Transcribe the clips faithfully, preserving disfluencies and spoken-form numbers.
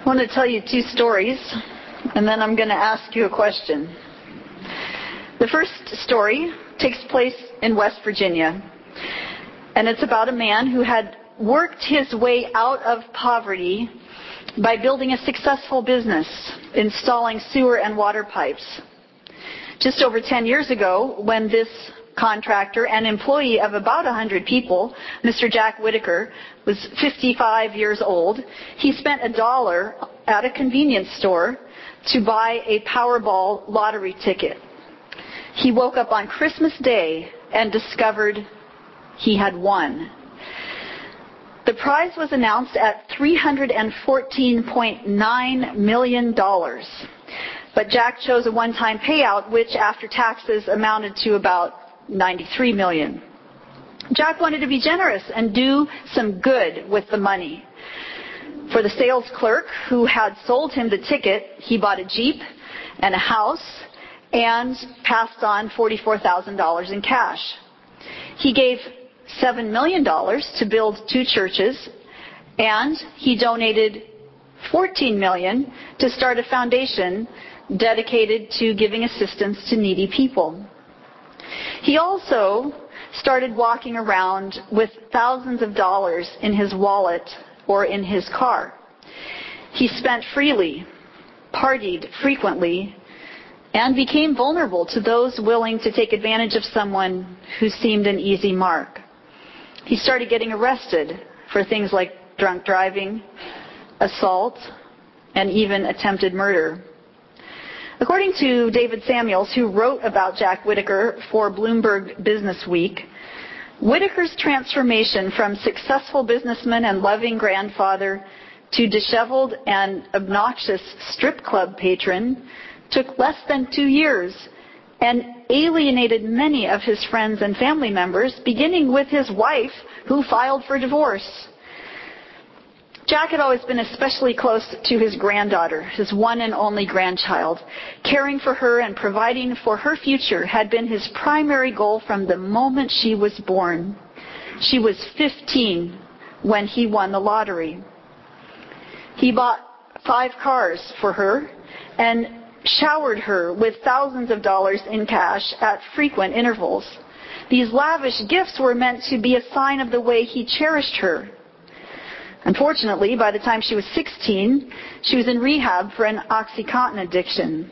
I want to tell you two stories, and then I'm going to ask you a question. The first story takes place in West Virginia, and it's about a man who had worked his way out of poverty by building a successful business, installing sewer and water pipes. Just over ten years ago, when this contractor, an employee of about one hundred people, Mister Jack Whitaker, was fifty-five years old, he spent a dollar at a convenience store to buy a Powerball lottery ticket. He woke up on Christmas Day and discovered he had won. The prize was announced at three hundred fourteen point nine million dollars. But Jack chose a one-time payout, which after taxes amounted to about ninety-three million dollars. Jack wanted to be generous and do some good with the money. For the sales clerk who had sold him the ticket, he bought a Jeep and a house and passed on forty-four thousand dollars in cash. He gave seven million dollars to build two churches, and he donated fourteen million dollars to start a foundation dedicated to giving assistance to needy people. He also started walking around with thousands of dollars in his wallet or in his car. He spent freely, partied frequently, and became vulnerable to those willing to take advantage of someone who seemed an easy mark. He started getting arrested for things like drunk driving, assault, and even attempted murder. According to David Samuels, who wrote about Jack Whitaker for Bloomberg Business Week, Whitaker's transformation from successful businessman and loving grandfather to disheveled and obnoxious strip club patron took less than two years and alienated many of his friends and family members, beginning with his wife, who filed for divorce. Jack had always been especially close to his granddaughter, his one and only grandchild. Caring for her and providing for her future had been his primary goal from the moment she was born. She was fifteen when he won the lottery. He bought five cars for her and showered her with thousands of dollars in cash at frequent intervals. These lavish gifts were meant to be a sign of the way he cherished her. Unfortunately, by the time she was sixteen, she was in rehab for an OxyContin addiction.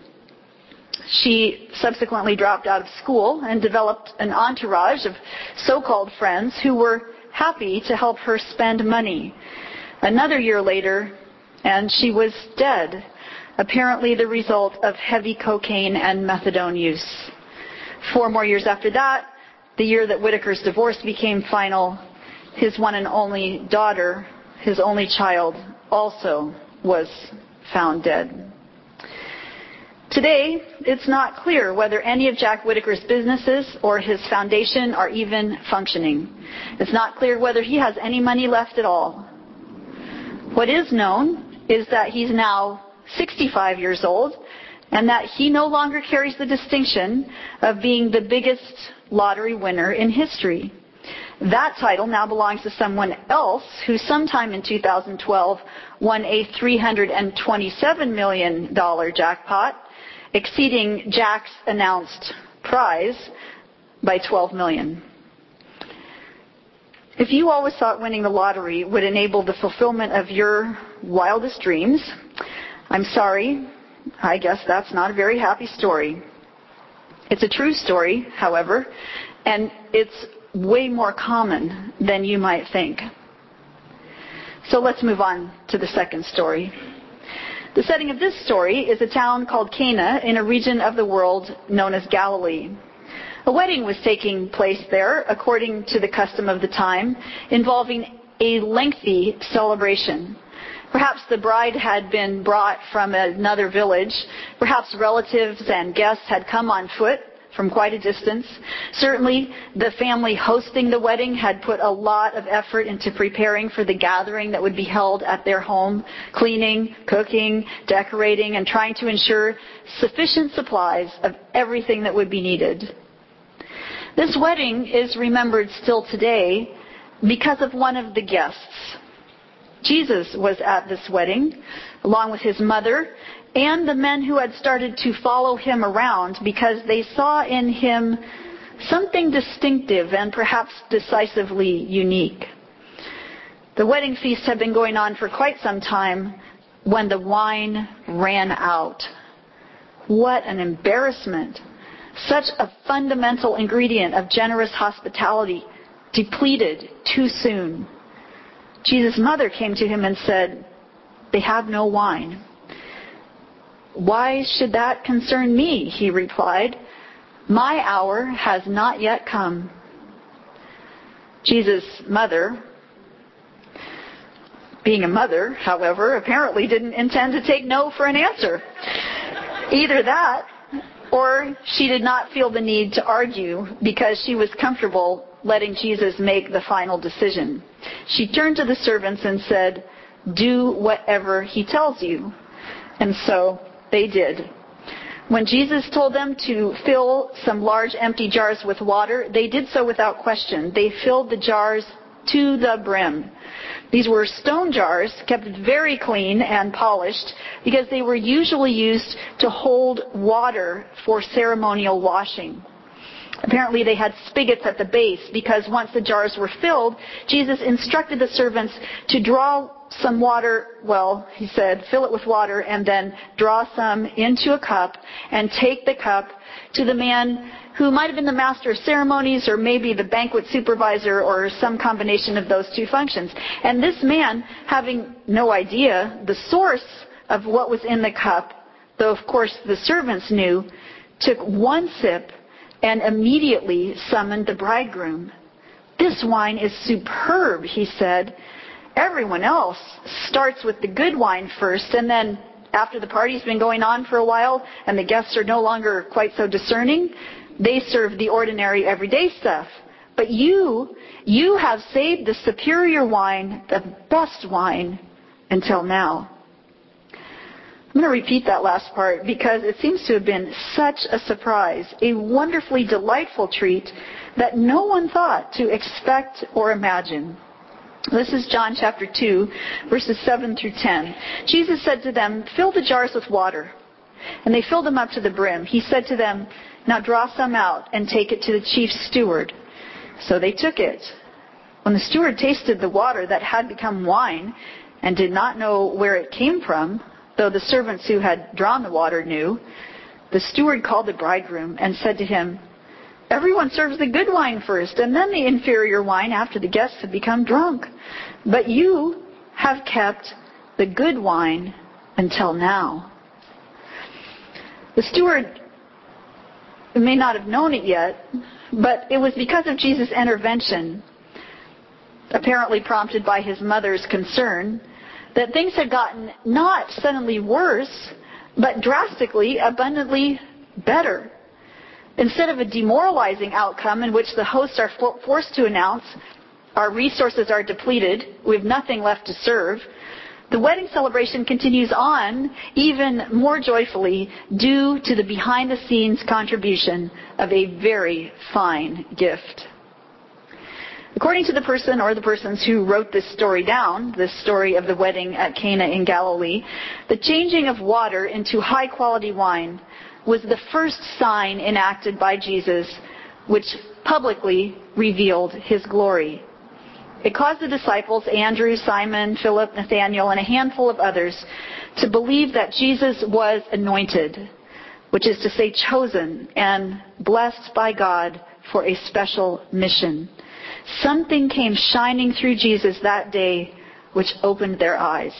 She subsequently dropped out of school and developed an entourage of so-called friends who were happy to help her spend money. Another year later, and she was dead, apparently the result of heavy cocaine and methadone use. Four more years after that, the year that Whitaker's divorce became final, his one and only daughter, his only child, also was found dead. Today, it's not clear whether any of Jack Whitaker's businesses or his foundation are even functioning. It's not clear whether he has any money left at all. What is known is that he's now sixty-five years old and that he no longer carries the distinction of being the biggest lottery winner in history. That title now belongs to someone else who sometime in two thousand twelve won a three hundred twenty-seven million dollars jackpot, exceeding Jack's announced prize by twelve million dollars. If you always thought winning the lottery would enable the fulfillment of your wildest dreams, I'm sorry, I guess that's not a very happy story. It's a true story, however, and it's way more common than you might think. So let's move on to the second story. The setting of this story is a town called Cana in a region of the world known as Galilee. A wedding was taking place there, according to the custom of the time, involving a lengthy celebration. Perhaps the bride had been brought from another village. Perhaps relatives and guests had come on foot from quite a distance. Certainly, the family hosting the wedding had put a lot of effort into preparing for the gathering that would be held at their home, cleaning, cooking, decorating, and trying to ensure sufficient supplies of everything that would be needed. This wedding is remembered still today because of one of the guests. Jesus was at this wedding, along with his mother and the men who had started to follow him around because they saw in him something distinctive and perhaps decisively unique. The wedding feast had been going on for quite some time when the wine ran out. What an embarrassment. Such a fundamental ingredient of generous hospitality depleted too soon. Jesus' mother came to him and said, "They have no wine." "Why should that concern me?" he replied. "My hour has not yet come." Jesus' mother, being a mother, however, apparently didn't intend to take no for an answer. Either that, or she did not feel the need to argue because she was comfortable letting Jesus make the final decision. She turned to the servants and said, "Do whatever he tells you." And so they did. When Jesus told them to fill some large empty jars with water, they did so without question. They filled the jars to the brim. These were stone jars, kept very clean and polished, because they were usually used to hold water for ceremonial washing. Apparently they had spigots at the base, because once the jars were filled, Jesus instructed the servants to draw some water, well, he said, fill it with water, and then draw some into a cup, and take the cup to the man who might have been the master of ceremonies, or maybe the banquet supervisor, or some combination of those two functions. And this man, having no idea the source of what was in the cup, though of course the servants knew, took one sip and immediately summoned the bridegroom. "This wine is superb," he said. "Everyone else starts with the good wine first, and then after the party's been going on for a while and the guests are no longer quite so discerning, they serve the ordinary everyday stuff. But you, you have saved the superior wine, the best wine, until now." I'm going to repeat that last part because it seems to have been such a surprise, a wonderfully delightful treat that no one thought to expect or imagine. This is John chapter two, verses seven through ten. Jesus said to them, "Fill the jars with water." And they filled them up to the brim. He said to them, "Now draw some out and take it to the chief steward." So they took it. When the steward tasted the water that had become wine and did not know where it came from, though the servants who had drawn the water knew, the steward called the bridegroom and said to him, "Everyone serves the good wine first, and then the inferior wine after the guests have become drunk. But you have kept the good wine until now." The steward may not have known it yet, but it was because of Jesus' intervention, apparently prompted by his mother's concern, that things had gotten not suddenly worse, but drastically, abundantly better. Instead of a demoralizing outcome in which the hosts are forced to announce, "Our resources are depleted, we have nothing left to serve," the wedding celebration continues on even more joyfully due to the behind-the-scenes contribution of a very fine gift. According to the person or the persons who wrote this story down, this story of the wedding at Cana in Galilee, the changing of water into high-quality wine was the first sign enacted by Jesus which publicly revealed his glory. It caused the disciples, Andrew, Simon, Philip, Nathanael, and a handful of others, to believe that Jesus was anointed, which is to say chosen and blessed by God for a special mission. Something came shining through Jesus that day which opened their eyes.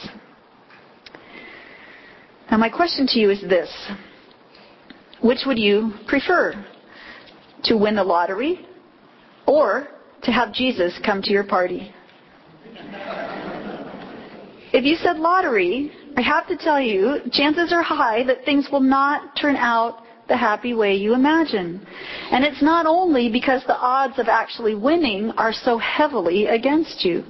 Now my question to you is this. Which would you prefer? To win the lottery or to have Jesus come to your party? If you said lottery, I have to tell you, chances are high that things will not turn out the happy way you imagine. And it's not only because the odds of actually winning are so heavily against you.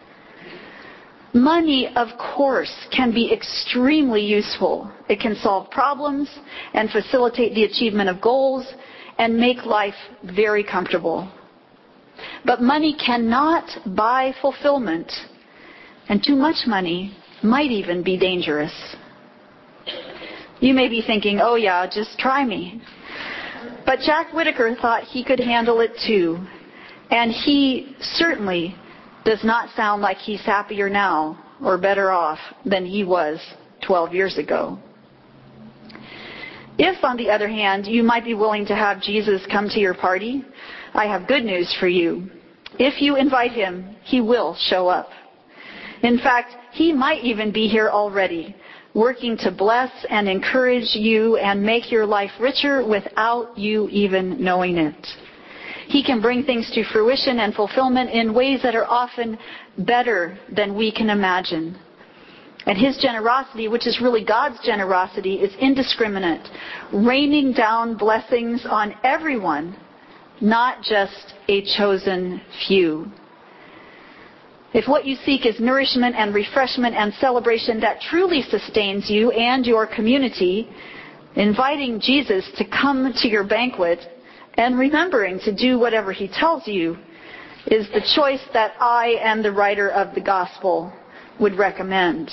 Money, of course, can be extremely useful. It can solve problems and facilitate the achievement of goals and make life very comfortable. But money cannot buy fulfillment, And too much money might even be dangerous. You may be thinking, oh yeah, just try me. But Jack Whittaker thought he could handle it too. And he certainly does not sound like he's happier now or better off than he was twelve years ago. If, on the other hand, you might be willing to have Jesus come to your party, I have good news for you. If you invite him, he will show up. In fact, he might even be here already, working to bless and encourage you and make your life richer without you even knowing it. He can bring things to fruition and fulfillment in ways that are often better than we can imagine. And his generosity, which is really God's generosity, is indiscriminate, raining down blessings on everyone, not just a chosen few. If what you seek is nourishment and refreshment and celebration that truly sustains you and your community, inviting Jesus to come to your banquet and remembering to do whatever he tells you is the choice that I and the writer of the gospel would recommend.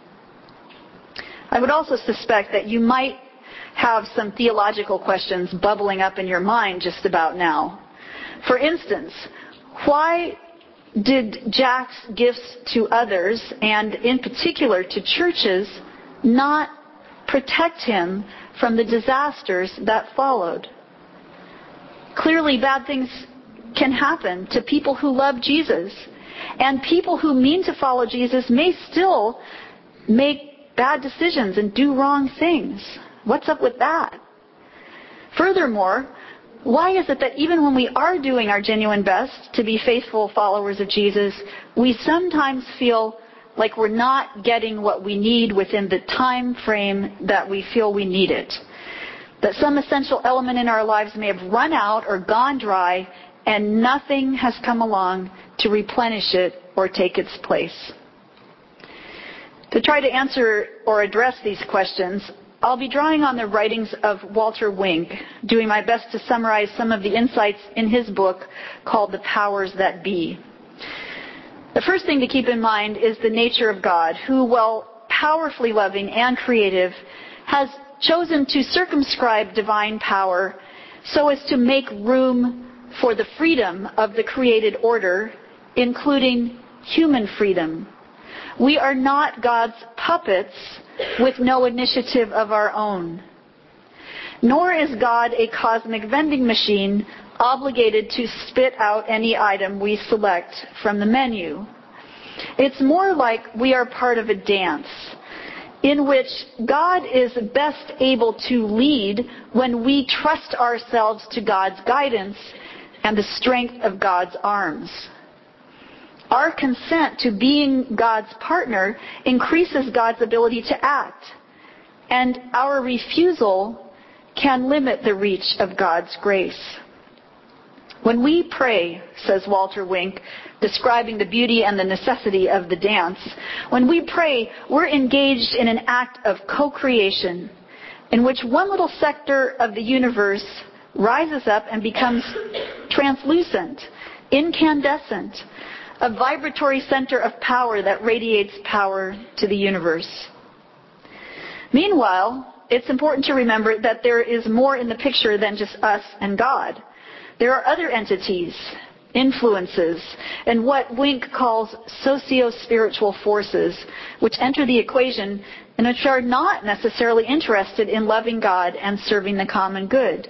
I would also suspect that you might have some theological questions bubbling up in your mind just about now. For instance, why did Jack's gifts to others, and in particular to churches, not protect him from the disasters that followed? Clearly, bad things can happen to people who love Jesus, and people who mean to follow Jesus may still make bad decisions and do wrong things. What's up with that? Furthermore, why is it that even when we are doing our genuine best to be faithful followers of Jesus, we sometimes feel like we're not getting what we need within the time frame that we feel we need it? That some essential element in our lives may have run out or gone dry, and nothing has come along to replenish it or take its place. To try to answer or address these questions, I'll be drawing on the writings of Walter Wink, doing my best to summarize some of the insights in his book called The Powers That Be. The first thing to keep in mind is the nature of God, who, while powerfully loving and creative, has chosen to circumscribe divine power so as to make room for the freedom of the created order, including human freedom. We are not God's puppets with no initiative of our own. Nor is God a cosmic vending machine obligated to spit out any item we select from the menu. It's more like we are part of a dance in which God is best able to lead when we trust ourselves to God's guidance and the strength of God's arms. Our consent to being God's partner increases God's ability to act, and our refusal can limit the reach of God's grace. When we pray, says Walter Wink, describing the beauty and the necessity of the dance, when we pray, we're engaged in an act of co-creation in which one little sector of the universe rises up and becomes translucent, incandescent, a vibratory center of power that radiates power to the universe. Meanwhile, it's important to remember that there is more in the picture than just us and God. There are other entities, influences, and what Wink calls socio-spiritual forces, which enter the equation and which are not necessarily interested in loving God and serving the common good.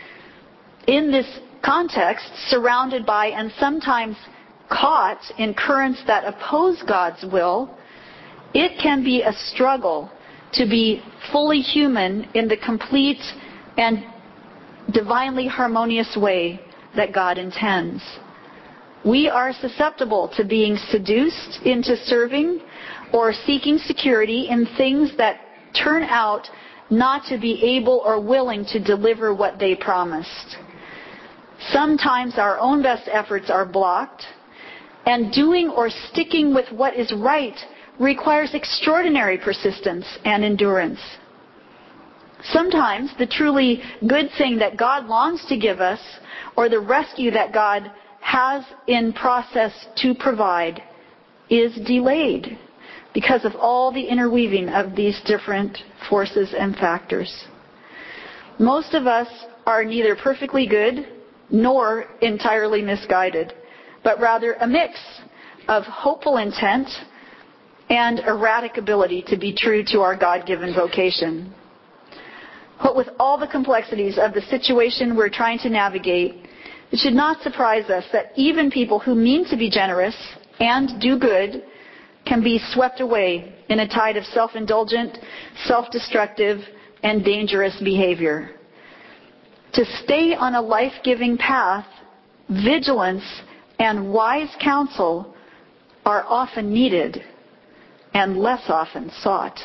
In this context, surrounded by and sometimes caught in currents that oppose God's will, it can be a struggle to be fully human in the complete and divinely harmonious way that God intends. We are susceptible to being seduced into serving or seeking security in things that turn out not to be able or willing to deliver what they promised. Sometimes our own best efforts are blocked, and doing or sticking with what is right requires extraordinary persistence and endurance. Sometimes the truly good thing that God longs to give us, or the rescue that God has in process to provide, is delayed because of all the interweaving of these different forces and factors. Most of us are neither perfectly good nor entirely misguided, but rather a mix of hopeful intent and erratic ability to be true to our God-given vocation. What with all the complexities of the situation we're trying to navigate, it should not surprise us that even people who mean to be generous and do good can be swept away in a tide of self-indulgent, self-destructive, and dangerous behavior. To stay on a life-giving path, vigilance and wise counsel are often needed and less often sought.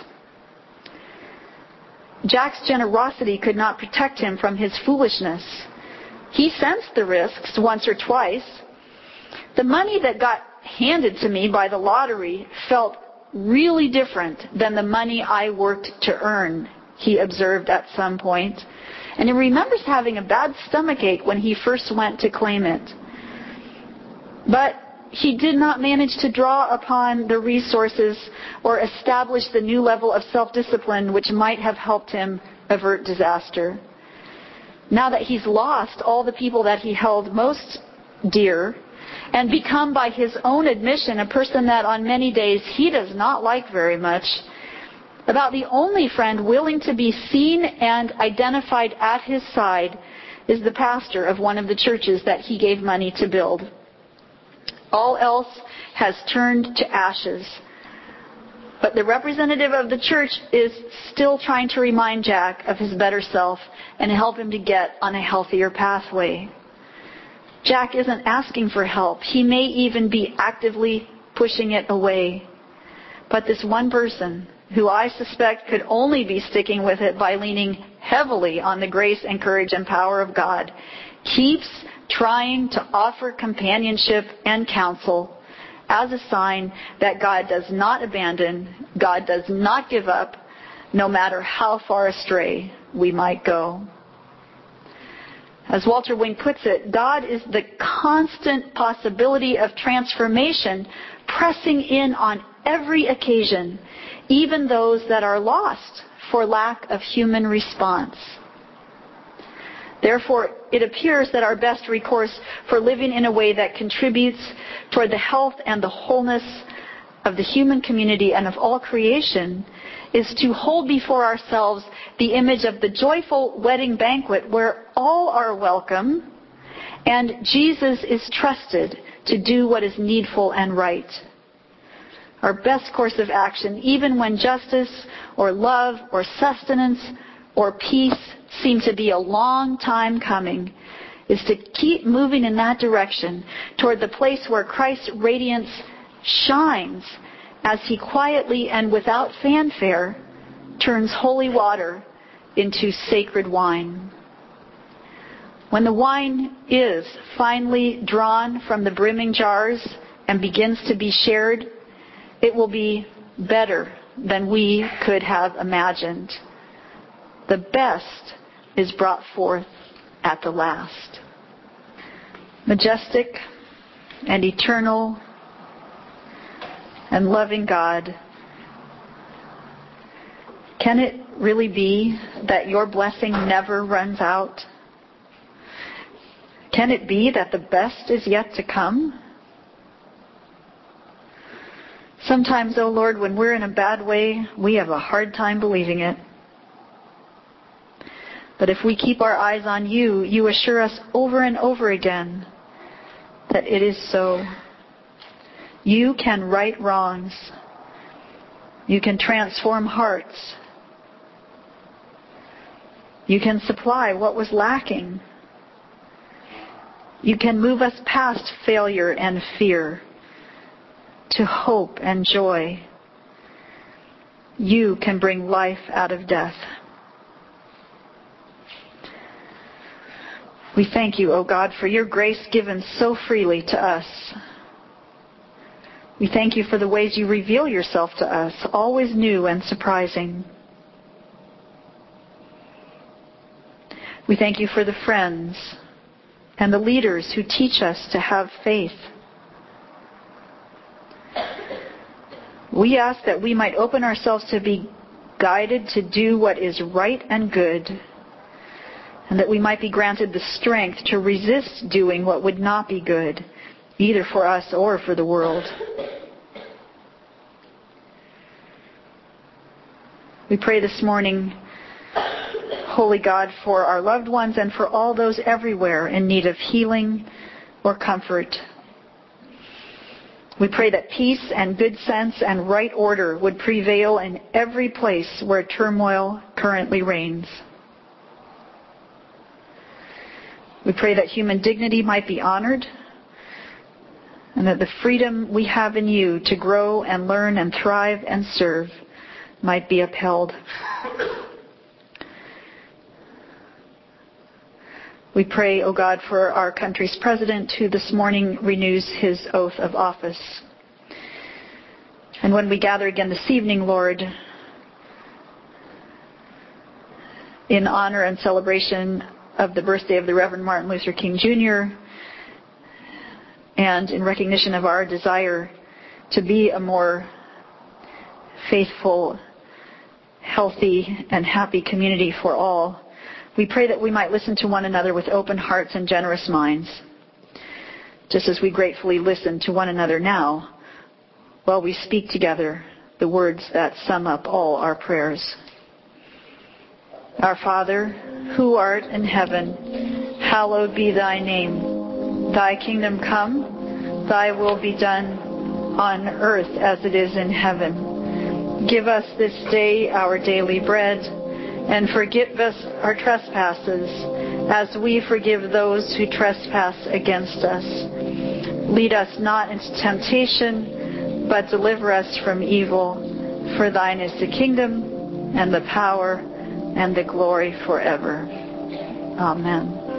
Jack's generosity could not protect him from his foolishness. He sensed the risks once or twice. The money that got handed to me by the lottery felt really different than the money I worked to earn, he observed at some point. And he remembers having a bad stomachache when he first went to claim it. But he did not manage to draw upon the resources or establish the new level of self-discipline which might have helped him avert disaster. Now that he's lost all the people that he held most dear and become, by his own admission, a person that on many days he does not like very much, about the only friend willing to be seen and identified at his side is the pastor of one of the churches that he gave money to build. All else has turned to ashes. But the representative of the church is still trying to remind Jack of his better self and help him to get on a healthier pathway. Jack isn't asking for help. He may even be actively pushing it away. But this one person, who I suspect could only be sticking with it by leaning heavily on the grace and courage and power of God, keeps trying to offer companionship and counsel as a sign that God does not abandon, God does not give up, no matter how far astray we might go. As Walter Wink puts it, God is the constant possibility of transformation, pressing in on every occasion, even those that are lost for lack of human response. Therefore, it appears that our best recourse for living in a way that contributes toward the health and the wholeness of the human community and of all creation is to hold before ourselves the image of the joyful wedding banquet where all are welcome and Jesus is trusted to do what is needful and right. Our best course of action, even when justice or love or sustenance or peace seem to be a long time coming, is to keep moving in that direction toward the place where Christ's radiance shines as he quietly and without fanfare turns holy water into sacred wine. When the wine is finally drawn from the brimming jars and begins to be shared, it will be better than we could have imagined. The best is brought forth at the last. Majestic and eternal and loving God, can it really be that your blessing never runs out? Can it be that the best is yet to come? Sometimes, oh Lord, when we're in a bad way, we have a hard time believing it. But if we keep our eyes on you, you assure us over and over again that it is so. You can right wrongs. You can transform hearts. You can supply what was lacking. You can move us past failure and fear to hope and joy. You can bring life out of death. We thank you, O God, for your grace given so freely to us. We thank you for the ways you reveal yourself to us, always new and surprising. We thank you for the friends and the leaders who teach us to have faith. We ask that we might open ourselves to be guided to do what is right and good, and that we might be granted the strength to resist doing what would not be good, either for us or for the world. We pray this morning, Holy God, for our loved ones and for all those everywhere in need of healing or comfort. We pray that peace and good sense and right order would prevail in every place where turmoil currently reigns. We pray that human dignity might be honored, and that the freedom we have in you to grow and learn and thrive and serve might be upheld. We pray, O God, for our country's president, who this morning renews his oath of office. And when we gather again this evening, Lord, in honor and celebration of the birthday of the Reverend Martin Luther King Junior, and in recognition of our desire to be a more faithful, healthy, and happy community for all, we pray that we might listen to one another with open hearts and generous minds, just as we gratefully listen to one another now while we speak together the words that sum up all our prayers. Our Father, who art in heaven, hallowed be thy name. Thy kingdom come, thy will be done on earth as it is in heaven. Give us this day our daily bread, and forgive us our trespasses, as we forgive those who trespass against us. Lead us not into temptation, but deliver us from evil. For thine is the kingdom, and the power, and the glory forever. Amen.